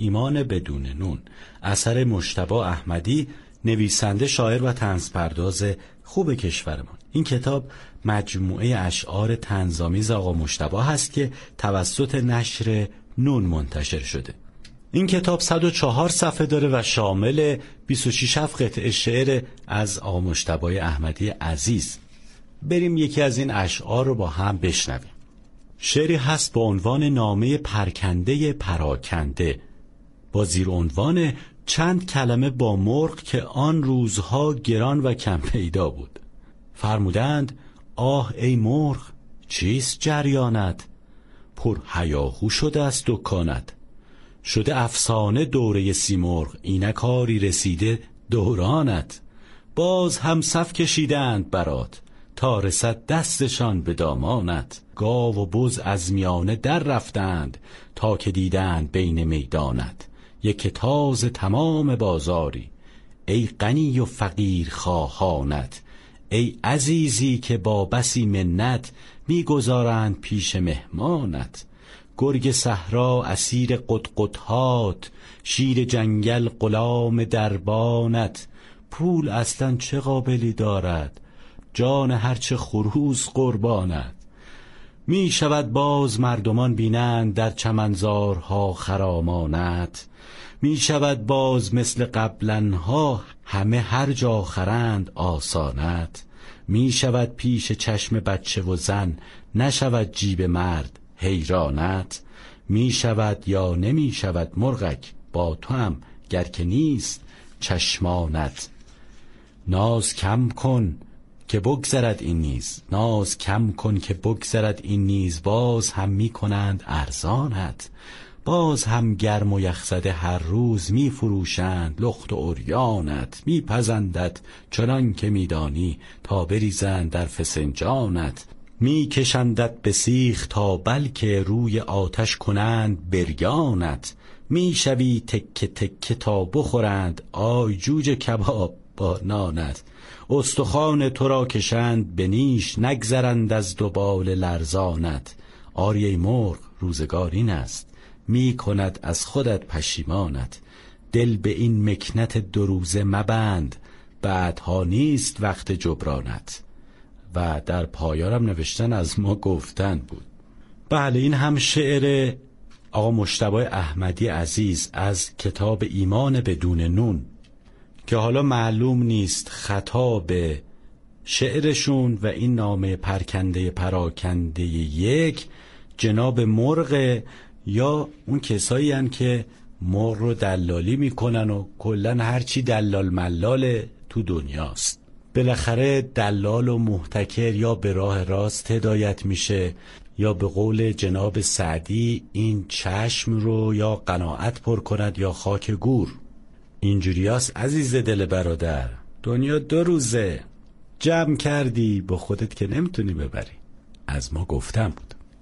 ایمان بدون نون، اثر مجتبی احمدی، نویسنده، شاعر و طنزپرداز خوب کشورمان. این کتاب مجموعه اشعار طنزآمیز آقا مجتبی هست که توسط نشر نون منتشر شده. این کتاب 104 صفحه داره و شامل 26 قطعه شعر از آقا مجتبی احمدی عزیز. بریم یکی از این اشعار رو با هم بشنویم. شعری هست با عنوان نامه پرکنده پراکنده، با زیر عنوان چند کلمه با مرغ که آن روزها گران و کم پیدا بود. فرمودند آه ای مرغ چیست جریانت، پر هیاهو شده است دکانت. شده افسانه دوره سیمرغ، اینک کاری رسیده دورانت. باز هم صف کشیدند برات، تا رسد دستشان به دامانت. گاو و بز از میانه در رفتند، تا که دیدند بین میدانت. یک تاز تمام بازاری، ای غنی و فقیر خواهانت. ای عزیزی که با بسی منت، میگذارند پیش مهمانت. گرگ صحرا اسیر قطقطهات، شیر جنگل غلام دربانت. پول اصلا چه قابلی دارد، جان هرچه خروس قربانت. می شود باز مردمان بینند در چمنزارها خرامانت. می شود باز مثل قبلنها همه هر جا خرند آسانت. می شود پیش چشم بچه و زن، نشود جیب مرد حیرانت. می شود یا نمی شود مرغک، با تو هم گر که نیست چشمانت. ناز کم کن که بگذرد این نیز، ناز کم کن که بگذرد این نیز. باز هم می کنند ارزانت، باز هم گرم و یخزده هر روز می فروشند لخت و عریانت. می پزندت چنان که می دانی، تا بریزند در فسنجانت. می کشندت به سیخ تا بلکه روی آتش کنند بریانت. می شوی تکه تکه تا بخورند آی جوجه کباب با نانت. استخوان تو را کشند به نیش، نگذرند از دو بال لرزانت. آری ای مرغ روزگار این است، می کند از خودت پشیمانت. دل به این مکنت دو روزه مبند، بعدها نیست وقت جبرانت. و در پایانم نوشتن از ما گفتن بود. بله، این هم شعر آقا مجتبی احمدی عزیز از کتاب ایمان بدون نون که حالا معلوم نیست خطاب شعرشون و این نامه پرکنده پراکنده یک جناب مرغ یا اون کسایی هن که مرغ رو دلالی میکنن و کلن هرچی دلال ملال تو دنیاست. بالاخره دلال و محتکر یا به راه راست هدایت میشه یا به قول جناب سعدی این چشم رو یا قناعت پر کند یا خاک گور. اینجوریاست عزیز دل برادر، دنیا 2 روزه، جمع کردی با خودت که نمیتونی ببری. از ما گفتم بود.